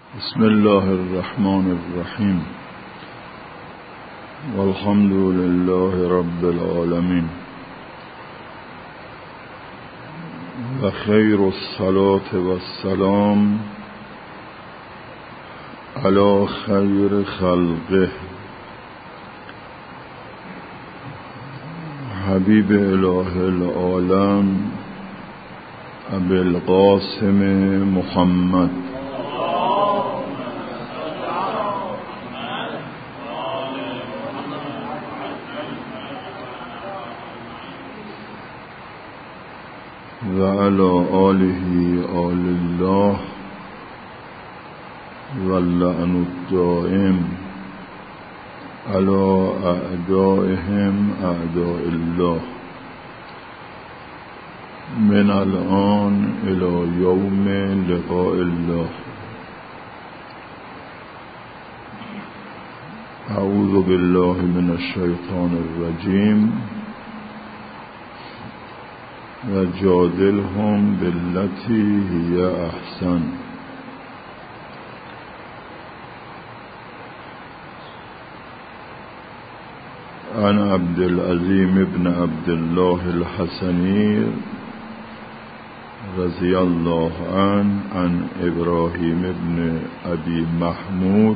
بسم الله الرحمن الرحیم والحمد لله رب العالمین و خیر الصلاة و السلام علی خیر خلقه حبیب اله العالم ابی القاسم محمد و علی آله آل الله و اللعن الدائم علی اعدائهم اعداء الله من الان الی یوم لقاء الله. اعوذ بالله من الشیطان الرجیم و جادلهم باللتی هی احسن. عن عبدالعظیم ابن عبدالله الحسنی رضی الله عنه عن ابراهیم ابن ابی محمود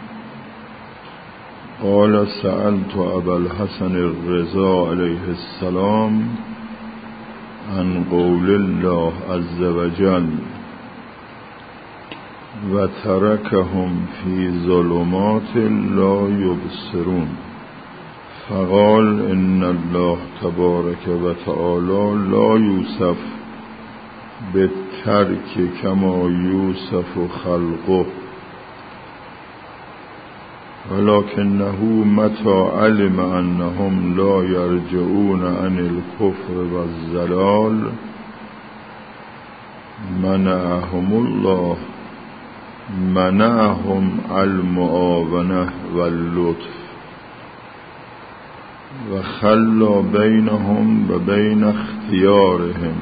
قال سألت ابا الحسن الرضا علیه السلام عن قول الله عز وجل و ترکهم فی ظلمات لا یبصرون فقال ان الله تبارک و تعالی لا یوصف بالترک کما یوصف خلقه ولكنه متى علم انهم لا يرجعون عن الكفر والضلال منعهم المعاونة واللطف وخلى بينهم وبين اختيارهم.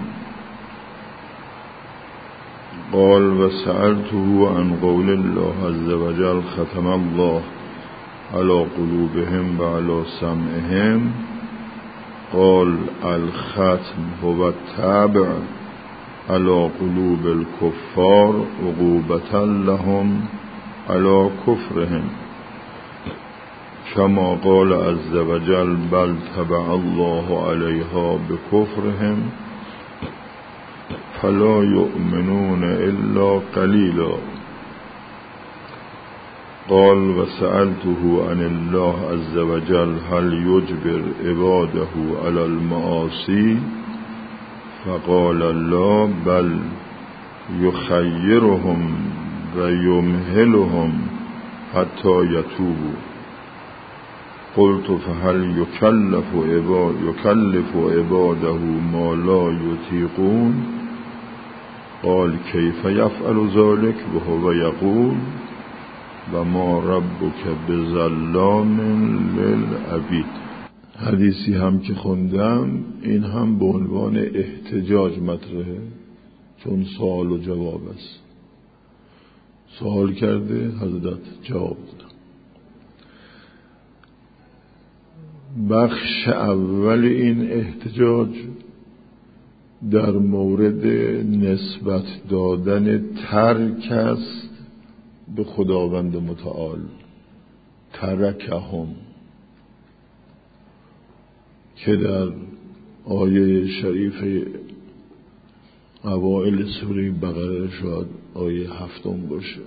قال وسألته عن قول الله عز وجل ختم الله على قلوبهم وعلى سمعهم قال الختم هو التابع على قلوب الكفار عقوبة لهم على كفرهم كما قال عز وجل بل تبع الله عليها بكفرهم فلا يؤمنون إلا قليلا. قال وسألته عن الله عز وجل هل يجبر عباده على المعاصي فقال لا بل يخيرهم ويمهلهم حتى يتوبوا. قلت فهل يكلف عباده ما لا يطيقون؟ قال كيف يفعل ذلك وهو يقول و ما ربک بظلام للعبید. حدیثی هم که خوندم این هم به عنوان احتجاج مطرحه، چون سوال و جواب است. سوال کرده حضرت جواب دادن. بخش اول این احتجاج در مورد نسبت دادن ترک است به خداوند متعال. ترکهم که در آیه شریف اوائل سوره بقره شاید آیه 7 باشه.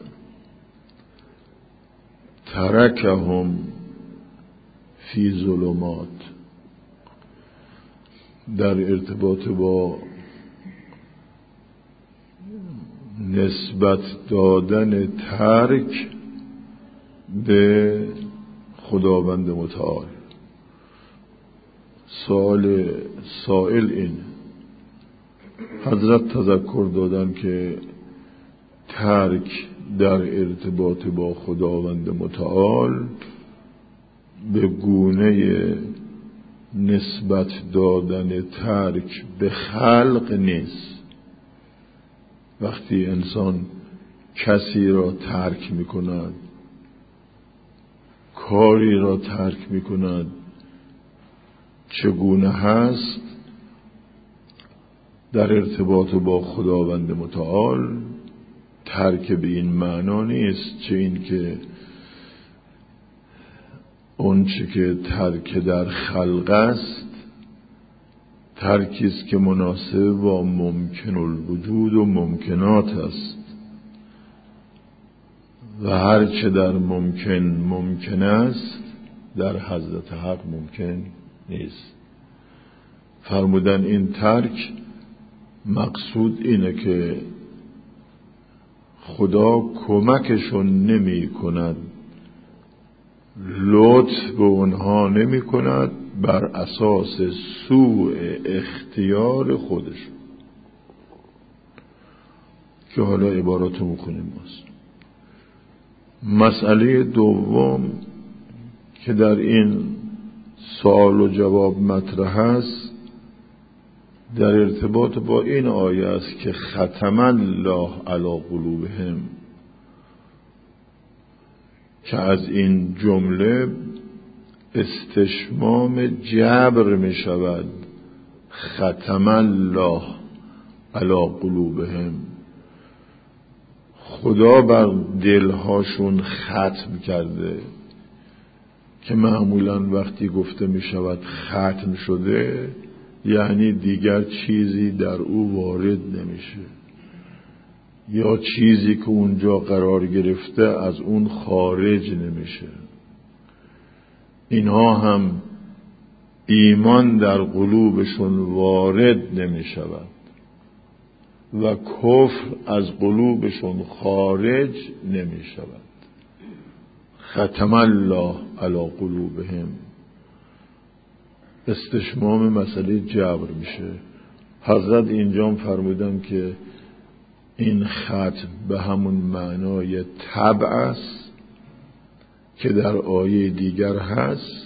ترکهم فی ظلمات در ارتباط با نسبت دادن ترک به خداوند متعال. سائل این حضرت تذکر دادن که ترک در ارتباط با خداوند متعال به گونه نسبت دادن ترک به خلق نیست. وقتی انسان کسی را ترک می کند، کاری را ترک می کند، چگونه هست در ارتباط با خداوند متعال؟ ترک به این معنا نیست چه این که اون چه که ترک در خلق است ترکی است که مناسب با ممکن الوجود و ممکنات است و هر چه در ممکن است در حضرت حق ممکن نیست. فرمودن این ترک مقصود اینه که خدا کمکشون نمی کند، لطف به اونها نمی کند بر اساس سوء اختیار خودشون، که حالا عباراتو میخونیم. مسئله دوم که در این سوال و جواب مطرح است در ارتباط با این آیه است که ختم الله علی قلوبهم، که از این جمله استشمام جبر می شود. ختم الله علی قلوبهم، خدا بر دلهاشون ختم کرده، که معمولا وقتی گفته می شود ختم شده یعنی دیگر چیزی در او وارد نمیشه، یا چیزی که اونجا قرار گرفته از اون خارج نمیشه. اینها هم ایمان در قلوبشون وارد نمی شود و کفر از قلوبشون خارج نمی شود. ختم الله علی قلوبهم، استشمام مسئله جبر میشه. حضرت اینجا فرمودن که این ختم به همون معنای طبع است که در آیه دیگر هست.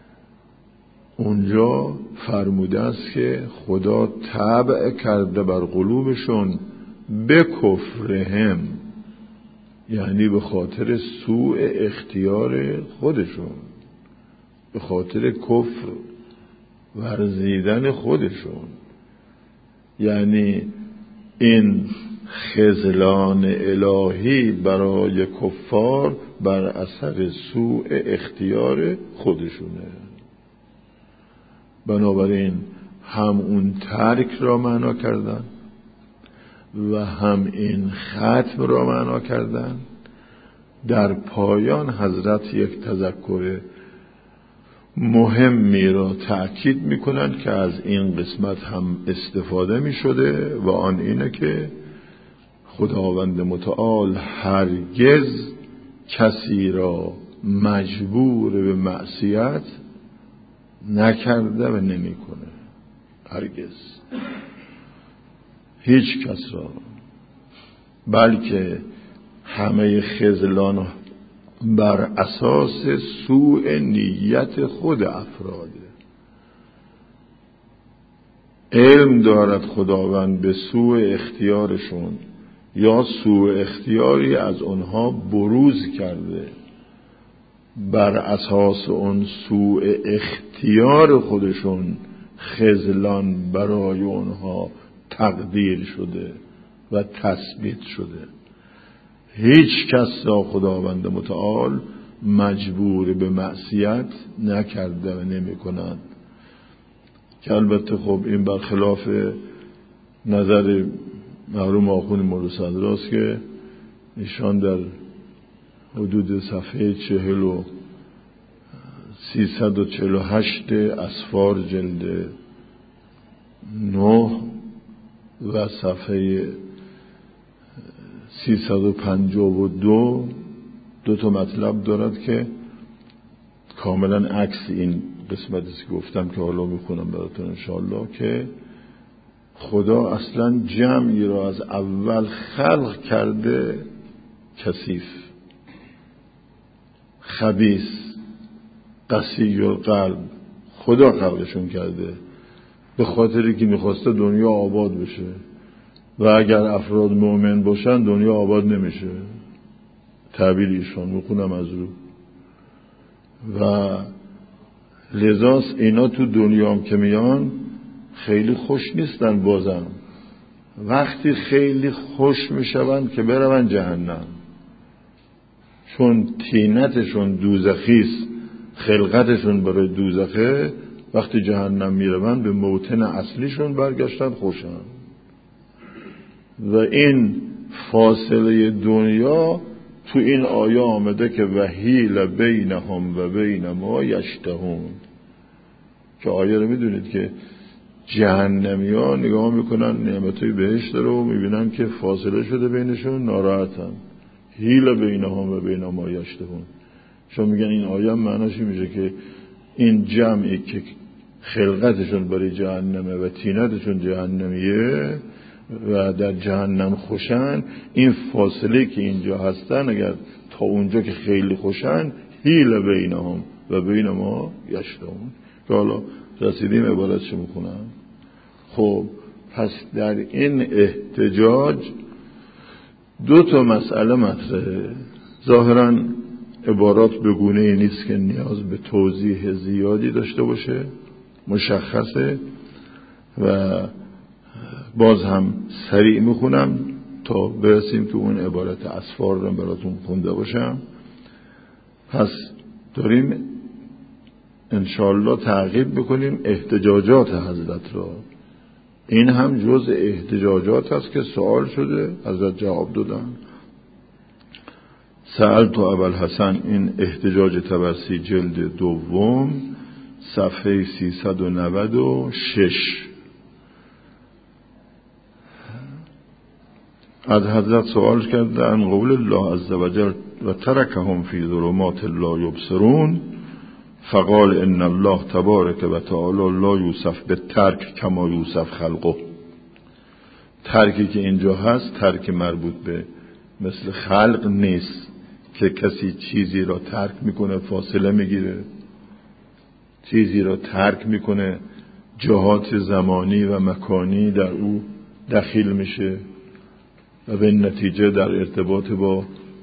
اونجا فرموده است که خدا طبع کرده بر قلوبشون به کفرهم، یعنی به خاطر سوء اختیار خودشون، به خاطر کفر ورزیدن خودشون. یعنی این خذلان الهی برای کفار بر اثر سوء اختیار خودشونه. بنابراین هم اون ترک را معنا کردن و هم این ختم را معنا کردن. در پایان حضرت یک تذکر مهمی را تأکید میکنند که از این قسمت هم استفاده میشده و آن اینه که خداوند متعال هرگز کسی را مجبور به معصیت نکرده و نمیکنه، هرگز هیچ کس را، بلکه همه خذلان بر اساس سوء نیت خود افراده. علم دارد خداوند به سوء اختیارشون یا سوء اختیاری از آنها بروز کرده، بر اساس اون سوء اختیار خودشون خذلان برای اونها تقدیر شده و تثبیت شده. هیچ کس را خداوند متعال مجبور به معصیت نکرده و نمی کند، که البته خب این برخلاف نظر مرحوم آخوند مولوی صدراست که ایشان در حدود صفحه 348 اسفار جلد 9 و صفحه 352 دو تا مطلب دارد که کاملا عکس این قسمتی که گفتم که حالا میخونم براتون انشاءالله، که خدا اصلا جمعی را از اول خلق کرده کثیف، خبیث، قسی القلب. خدا خلقشون کرده به خاطری که میخواسته دنیا آباد بشه، و اگر افراد مؤمن باشن دنیا آباد نمیشه. تعبیر ایشان میخونم از رو. و لذاست اینا تو دنیا هم که میان خیلی خوش نیستن بازم. وقتی خیلی خوش میشون که برون جهنم، چون طینتشون دوزخیست، خلقتشون برای دوزخه. وقتی جهنم میرون به موطن اصلیشون برگشتن خوشن. و این فاصله دنیا تو این آیه آمده که وحیل بینهم و بین ما یشتهون، که آیه رو میدونید که جهنمی ها نگاه میکنن نعمتای بهشت رو میبینن که فاصله شده بینشون، ناراحتن. هیل بینهم و بین ما یشتهون، چون میگن این آیه معناش میشه که این جمعی که خلقتشون برای جهنمه و طینتشون جهنمیه و در جهنم خوشن، این فاصله که اینجا هستن اگر تا اونجا که خیلی خوشن، هیل بینهم و بین ما یشتهون. که حالا رسیدیم عبارتش میخونم. خب پس در این احتجاج دو تا مسئله مطرحه. ظاهراً عبارات به گونه‌ای نیست که نیاز به توضیح زیادی داشته باشه، مشخصه. و باز هم سریع میخونم تا برسیم که اون عبارت اسفار رو براتون خونده باشم. پس داریم انشاءالله تعقیب بکنیم احتجاجات حضرت را. این هم جز احتجاجات است که سوال شده، حضرت جواب دادن. سألت ابوالحسن، این احتجاج طبرسی جلد دوم صفحه 396. از حضرت سوال کرده عن قول الله عز وجل و ترکهم فی ظلمات لا یبصرون، فقال ان الله تبارک و تعالی لا یوصف بالترک کما یوصف خلقه. ترکی که اینجا هست ترک مربوط به مثل خلق نیست که کسی چیزی را ترک میکنه فاصله میگیره، چیزی را ترک میکنه جهات زمانی و مکانی در او دخیل میشه و به نتیجه در ارتباط با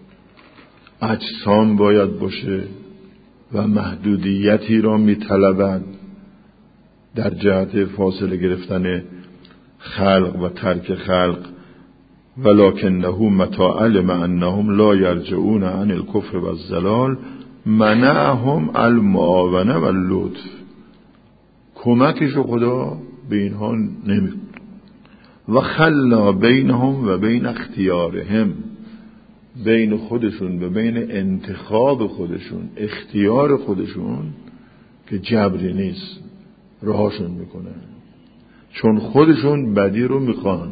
اجسام باید باشه و محدودیتی را میطلبند در جهت فاصله گرفتن خلق و ترک خلق. ولکنه متى علم انهم لا یرجعون عن الکفر و الضلال منعهم المعاونه و اللطف. کمکش خدا به اینها نمیکنه. و خلا بینهم و بین اختیارهم، بین خودشون و بین انتخاب خودشون، اختیار خودشون که جبری نیست، راهشون میکنه چون خودشون بدی رو میخوان.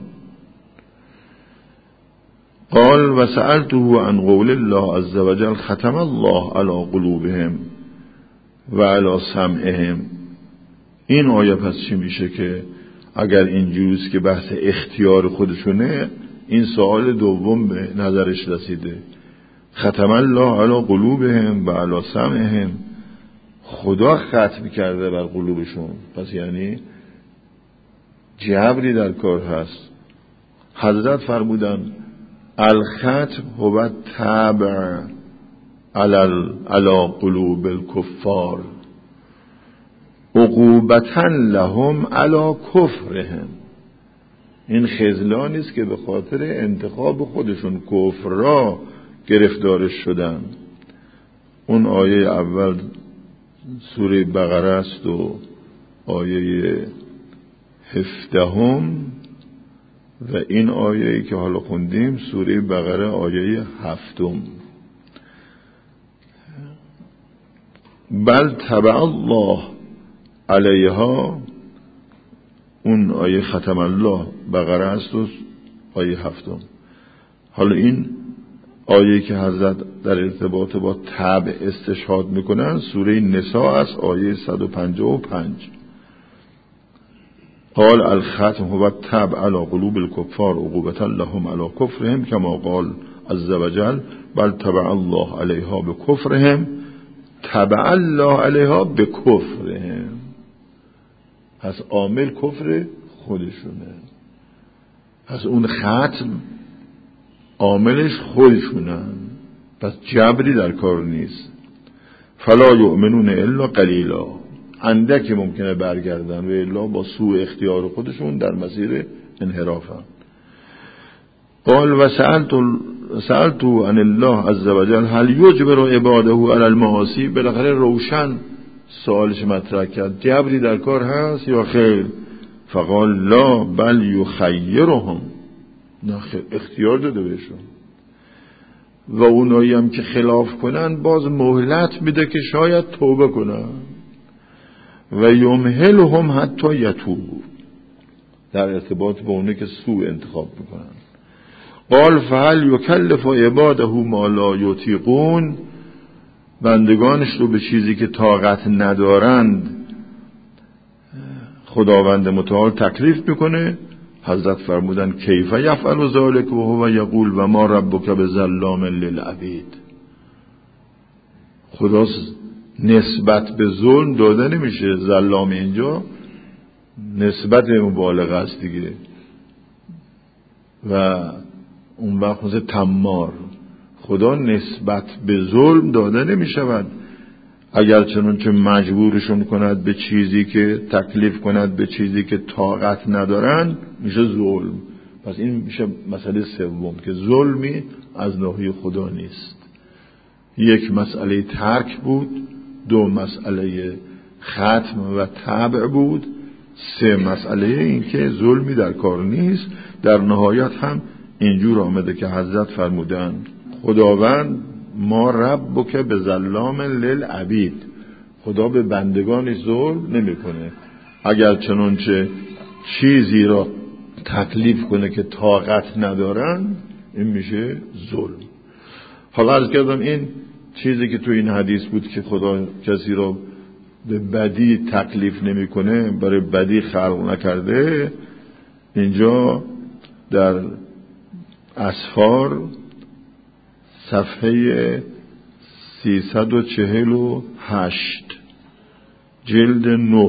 قال و سألته عن قول الله عز وجل ختم الله على قلوبهم و على سمعهم. این آیه پس چی میشه که اگر اینجوریست که بحث اختیار خودشونه، این سوال دوم به نظرش رسیده. ختم الله علی قلوبهم و علی سمعهم، خدا ختم کرده بر قلوبشون، پس یعنی جبری در کار هست. حضرت فرمودن الختم هو تابع علی قلوب الکفار عقوبتا لهم علی کفرهم. این خذلانی است که به خاطر انتخاب خودشون کفر را گرفتارش شدن. اون آیه اول سوره بقره است و آیه 17 و این آیه‌ای که حالا خوندیم سوره بقره آیه 7. بل تبع الله علیها، اون آیه ختم الله بقره است و آیه 7. حالا این آیه که حضرت در ارتباط با تبع استشهاد میکنن سوره نساء است، آیه 155. قال الختم هو التبع على قلوب الكفار عقوبة لهم على كفرهم كما قال عز وجل بل تبع الله عليها بكفرهم تبع الله عليها بكفرهم. پس عامل کفر خودشونه. پس اون ختم عاملش خودشونن، پس جبری در کار نیست. فلا یؤمنون الا قلیلا، اندکی ممکنه برگردن و الا با سوء اختیار خودشون در مسیر انحرافن. قال و سألت عن الله عز وجل هل یجبر عباده علی المعاصی. بالاخره روشن سوالش مطرح کرد، جبری در کار هست یا خیر؟ فقال لا بل یخیرهم، نه خیر، اختیار داده بهشون و اونایی هم که خلاف کنن باز مهلت میده که شاید توبه کنن. و یمهلهم حتی یتوبوا، در ارتباط با اونایی که سوء انتخاب میکنن. قال فهل یکلف عباده ما لا یطیقون، بندگانش رو به چیزی که طاقت ندارند خداوند متعال تکلیف میکنه؟ حضرت فرمودن کیف یفعل ذلک و هو یقول و ما ربک بظلام للعبید. خدا نسبت به ظلم داده نمیشه، ظلام اینجا نسبت مبالغه است دیگه. و اون وقت مثل تمار، خدا نسبت به ظلم داده نمیشود. اگر چنانچه مجبورشون کند به چیزی که تکلیف کند به چیزی که طاقت ندارن میشه ظلم. پس این میشه مسئله سوم که ظلمی از ناحیه خدا نیست. یک مسئله ترک بود، دو مسئله ختم و تبع بود، سه مسئله این که ظلمی در کار نیست. در نهایت هم اینجور آمده که حضرت فرمودن خداوند ما ربک به ظلام للعبید، خدا به بندگانش ظلم نمیکنه. اگر چنانچه چیزی را تکلیف کنه که طاقت ندارن این میشه ظلم. حالا عرض کردم این چیزی که تو این حدیث بود که خدا کسی را به بدی تکلیف نمیکنه، برای بدی خلق نکرده، اینجا در اسفار صفحه 348 جلد 9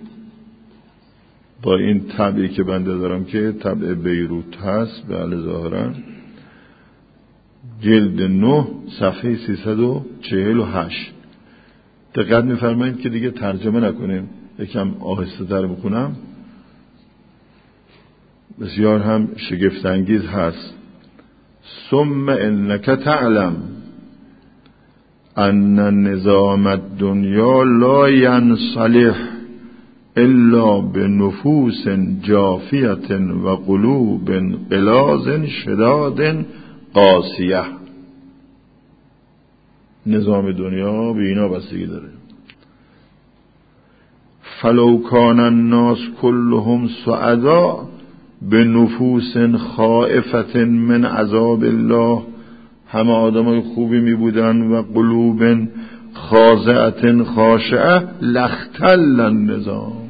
با این طبعی که بنده دارم که طبع بیروت هست، بله ظاهرا جلد 9 صفحه 348 دقت می‌فرمایید که دیگه ترجمه نکنیم، یکم آهسته تر بخونم، بسیار هم شگفت انگیز هست. ثم انک تعلم ان نظام الدنیا لا ينصلح الا بنفوس جافیه و قلوب غلاظ شداد قاسیه. نظام دنیا به اینا بستگی داره. فلو کان الناس كلهم سعداء بنفوس خائفه من عذاب الله، همه آدمای خوبی می بودن و قلوب خاضعه خاشعه لاختل النظام.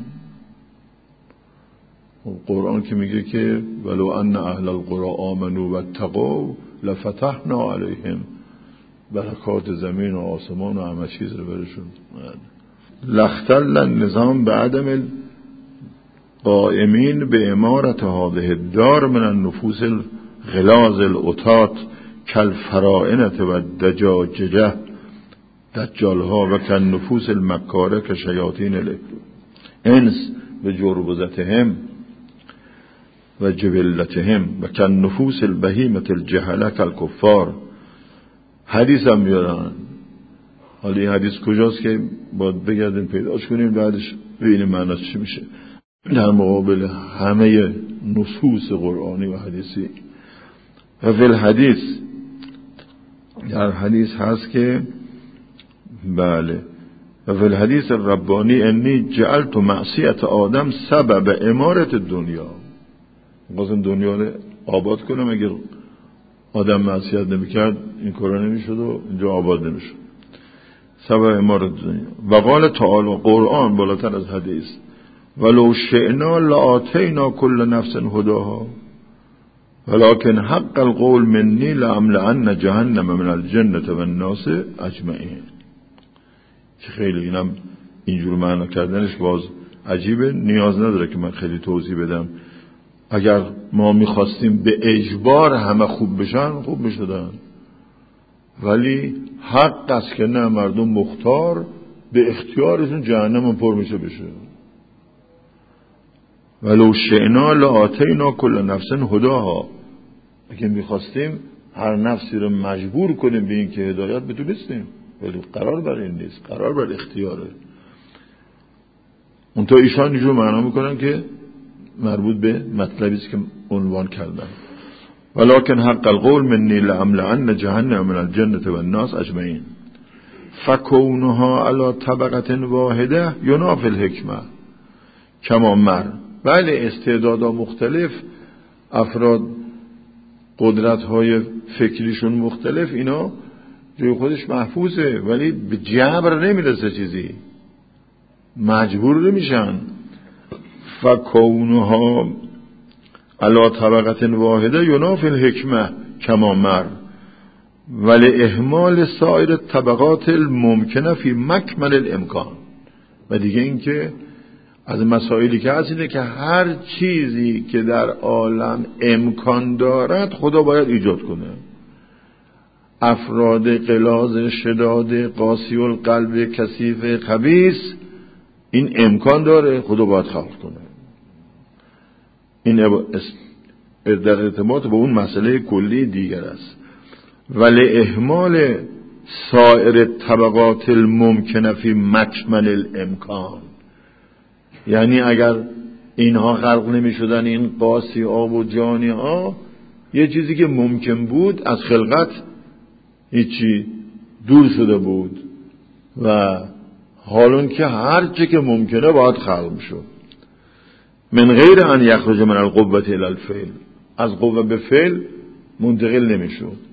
قرآن که میگه که ولو ان اهل القرى آمنوا واتقوا لفتحنا علیهم برکات زمین و آسمان و همه چیز رو برشون. لاختل النظام به عدم قائمین به امارت هذه الدار من النفوس الغلاظ العتات کالفرائنة و دجاججه دجالها و کالنفوس المکاره کشیاطین الانس و جربزتهم و جبلتهم و کالنفوس البهیمة الجهله کالکفار. حدیث هم بیارن. حالا این حدیث کجاست که باید بگردیم پیداش کنیم بعدش ببینیم معناش چی میشه در مقابل همه نصوص قرآنی و حدیثی. و فی الحدیث، در حدیث هست که بله و فی الحدیث الربانی انی جعلت معصیت آدم سبب امارت دنیا. قاسم دنیا رو آباد کنم، اگر آدم معصیت نمیکرد این کارا نمیشد و اینجا آباد نمیشد. سبب امارت دنیا. و قال تعالی، قرآن بالاتر از حدیث، ولو شئنا لآتینا کل نفس هداها ولكن حق القول منی لأملأن جهنم من الجنة والناس اجمعین. که خیلی اینم اینجور معنی کردنش باز عجیبه، نیاز نداره که من خیلی توضیح بدم. اگر ما میخواستیم به اجبار همه خوب بشن خوب میشدن، ولی حق است که نه، مردم مختار به اختیارشون جهنم پر میشه بشه. ولو شئنا لآتینا کل نفس هداها، اگه میخواستیم هر نفسی رو مجبور کنیم به این که هدایت بتونستیم، ولی قرار بر این نیست، قرار بر اختیاره. اون تا ایشان اینجور معنا میکنن که مربوط به مطلبی است که عنوان کردن. ولکن حق القول منی لأملأن جهنم من الجنة والناس اجمعین فکونها علی طبقة واحده ینافی الحکمه کما مر. بله استعدادها مختلف، افراد قدرت‌های فکریشون مختلف، اینا جای خودش محفوظه، ولی به جبر نمیرسه، چیزی مجبور نمیشن. فکونها علی طبقة واحده ینافی الحکمه کما مر ولی اهمال سایر طبقات الممکنه فی مکمن الامکان. و دیگه این که از مسائلی که هست اینه که هر چیزی که در عالم امکان دارد خدا باید ایجاد کنه. افراد غلاظ شداد قاسی القلب کثیف خبیث، این امکان داره، خدا باید خلق کنه. این در ارتباط با اون مسئله کلی دیگر است. ولی اهمال سایر طبقات الممکنه فی مکمن الامکان، یعنی اگر اینها خلق نمی شدن، این قاسی ها و جانی ها، یه چیزی که ممکن بود از خلقت هیچی دور شده بود و حالون که هر چی که ممکنه باید خلق شد. من غیر ان یخرج من القوة الی الفعل، از قوه به فعل منتقل نمی شد.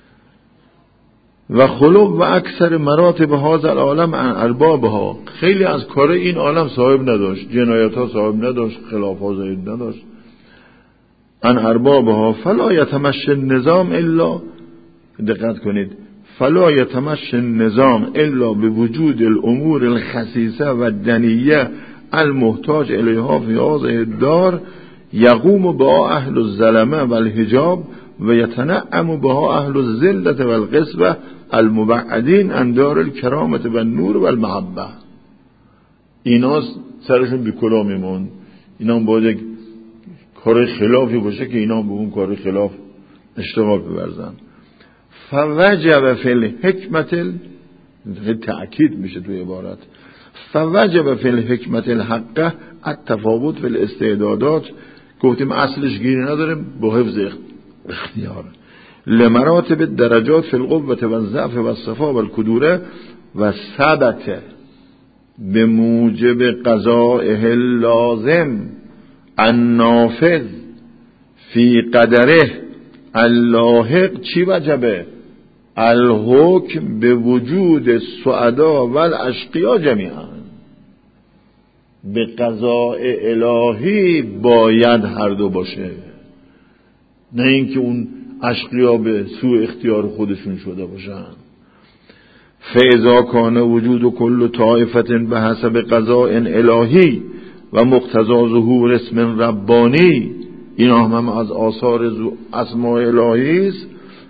و خلق و اکثر مراتب هذا العالم عن اربابها، خیلی از کار این عالم صاحب نداشت، جنایت ها صاحب نداشت، خلاف ها زاید نداشت. عن اربابها فلا یتمشی النظام الا، دقت کنید، فلا یتمشی النظام الا بوجود الامور الخسیسه و دنیه المحتاج الیها فی هذه الدار یقوم با اهل الظلمه و الحجاب و یتنعم بها اهل الذلة و القسوة المبعدین عن دار الکرامت و النور و المحبه. اینا سرشون بی کلا میمون، اینا باید کار خلافی باشه که اینا به اون کار خلاف اشتغال بورزن. فوجب فی الحکمت، تأکید میشه توی عبارت، فوجب فی الحکمت الحقه التفاوت فی الاستعدادات. گفتیم اصلش گیری نداره، با حفظ اختیار لمراتب درجات فی القوة و الضعف و الصفا و الکدوره و ثبت به موجب قضائه اللازم النافذ فی قدره اللاحق. چی وجبه؟ الحکم به وجود السعدا و الاشقیا جمیعا. به قضاء الهی باید هر دو باشه، نه اینکه اون اشقیا به سوء اختیار خودشون شده باشن. فاذا کان وجود کل طائفه به حسب قضاء الهی و مقتضی ظهور اسم ربانی، این هم از آثار اسماء الهی است.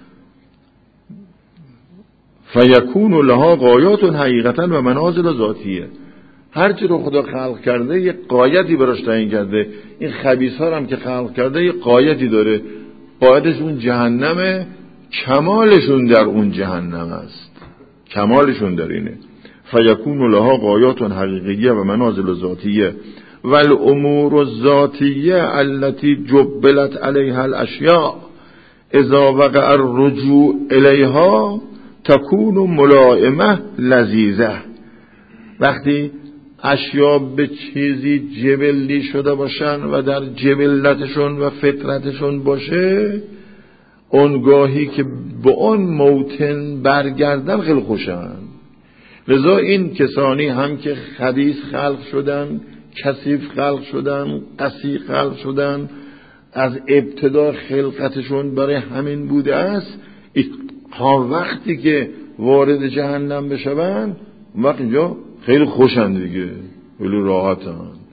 فیکون لها غایات حقیقتا و منازل ذاتیه. هرچی رو خدا خلق کرده یه غایتی براش تعیین کرده. این خبیث‌ها هم که خلق کرده یه غایتی داره، غایتش اون جهنمه، کمالشون در اون جهنم است، کمالشون در اینه. فیکون لها غایات حقیقیه و منازل ذاتیه و الامور الذاتیه التي جبلت علیها الاشیاء اذا وقع الرجوع الیها تکون ملائمه لذیذه. وقتی اشیا به چیزی جبلی شده باشن و در جبلتشون و فطرتشون باشه، اونگاهی که به اون موطن برگردن خیلی خوشن. لذا این کسانی هم که خبیث خلق شدن، کثیف خلق شدن، قسی خلق شدن، از ابتدا خلقتشون برای همین بوده است، تا وقتی که وارد جهنم بشون وقت اینجا خیلی خوشن دیگه، خیلی راحتن،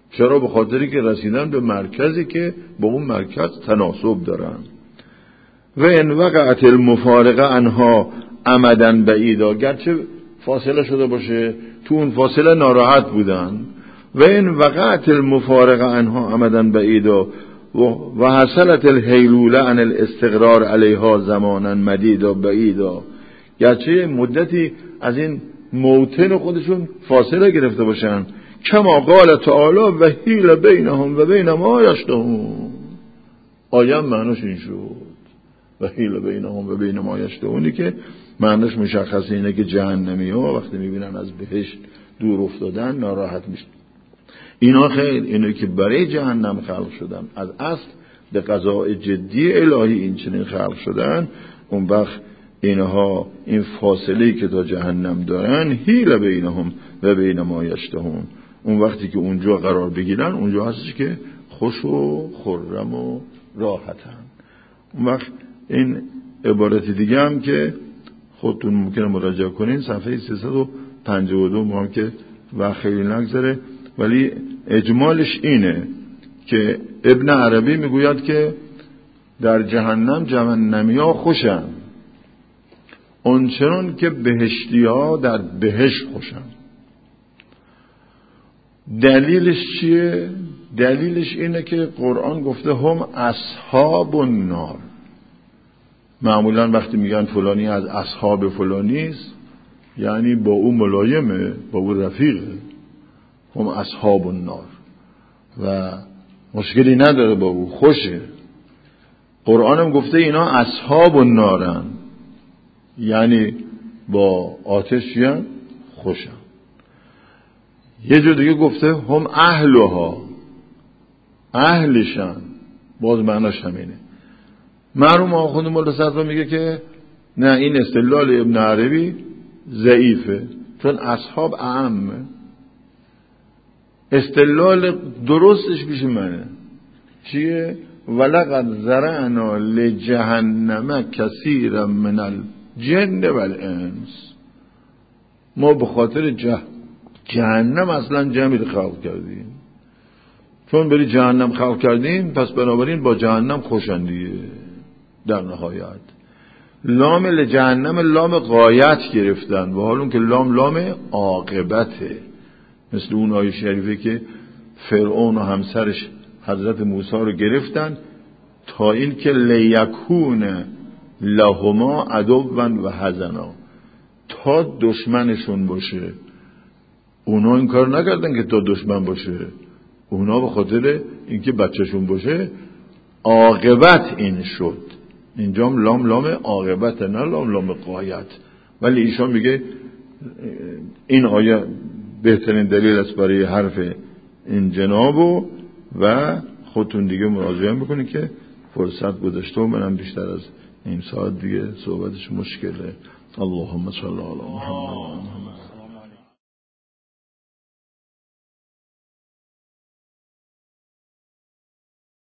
چرا؟ به خاطری که رسیدن به مرکزی که با اون مرکز تناسب دارن. و ان وقعت المفارقه عنها امدا بعیدا، گرچه فاصله شده باشه تو اون فاصله ناراحت بودن. و ان وقعت المفارقه عنها امدا بعیدا و حصلت الحیلوله عن الاستقرار علیها زمانا مدیدا بعیدا، گرچه مدتی از این موطن خودشون فاصله گرفته باشن. کما قال تعالی و حیل بینهم و بین ما یشتهون، آیه معناش این شد و حیل بینهم و بین ما یشتهونی که معناش مشخصه اینه که جهنمی ها وقتی میبینن از بهشت دور افتادن ناراحت میشن. اینا خیر، اینه که برای جهنم خلق شدن، از اصل به قضاء جدی الهی این چنین خلق شدن. اون وقت اینها این فاصله که تا جهنم دارن حیل بینهم و بین ما یشتهون، اون وقتی که اونجا قرار بگیرن اونجا هستش که خوش و خرم و راحتن. اون وقت این عبارت دیگه هم که خودتون ممکنه مراجعه کنین صفحه 352 ما هم که و خیلی نگذره، ولی اجمالش اینه که ابن عربی میگوید که در جهنم جهنمی ها خوشن اونچنان که بهشتی ها در بهشت خوشن. دلیلش چیه؟ دلیلش اینه که قرآن گفته هم اصحاب النار. معمولا وقتی میگن فلانی از اصحاب فلانیست یعنی با او ملایمه، با او رفیقه. هم اصحاب النار و مشکلی نداره با او، خوشه. قرآن هم گفته اینا اصحاب النارن یعنی با آتش خوشن. یه جور دیگه گفته هم اهلها، اهلشن، باز معناش همینه. مرحوم آخوند مولا صدرا میگه که نه، این استدلال ابن عربی ضعیفه چون اصحاب اعمه. استدلال درستش پیش منه چیه؟ ولقد ذرعنا لجهنم کثیرا من الجن والانس، ما به خاطر جهنم اصلا جمعی خلق کردیم، چون بری جهنم خلق کردیم پس بنابراین با جهنم خوشندیه. در نهایت لام لجهنم لام غایت گرفتن و حال اون که لام عاقبته، مثل اون آیه شریفه که فرعون و همسرش حضرت موسی رو گرفتن تا این که لیکون لهما عدوا و حزنا، تا دشمنشون باشه. اونا این کار نکردن که تا دشمن باشه، اونا به خاطر اینکه بچهشون باشه عاقبت این شد. اینجام لام عاقبت، نه لام غایت. ولی ایشان میگه این آیه بهترین دلیل است برای حرف این جنابو و خودتون دیگه مراجعه میکنید که فرصت گذاشته و منم بیشتر از این ساعت دیگه صحبتش مشکله. اللهم صل علی محمد.